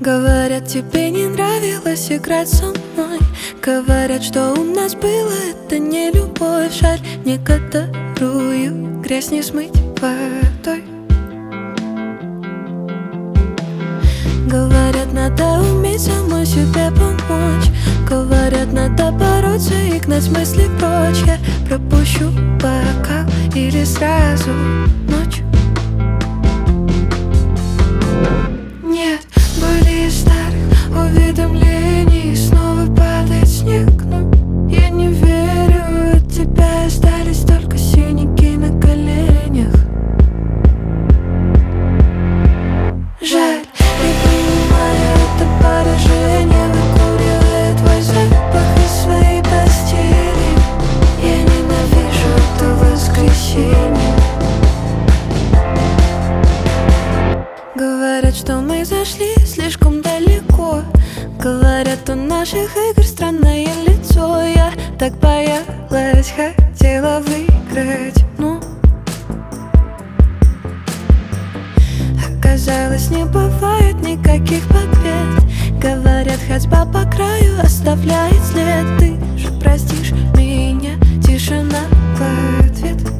Говорят, тебе не нравилось играть со мной. Говорят, что у нас было, это не любовь. Жаль, некоторую грязь не смыть водой. Говорят, надо уметь самой себе помочь. Говорят, надо бороться и гнать мысли прочь. Я пропущу бокал или сразу ночь. Нет более старых уведомлений, снова падает снег, но я не верю, от тебя остались только синяки на коленях. Жаль, не понимаю, это поражение выкуривает твой запах из своей постели. Я ненавижу это воскресенье. Говорят, что мы зашли слишком далеко. Говорят, у наших игр странное лицо. Я так боялась, хотела выиграть, но оказалось, не бывает никаких побед. Говорят, ходьба по краю оставляет след. Ты же простишь меня, тишина в ответ.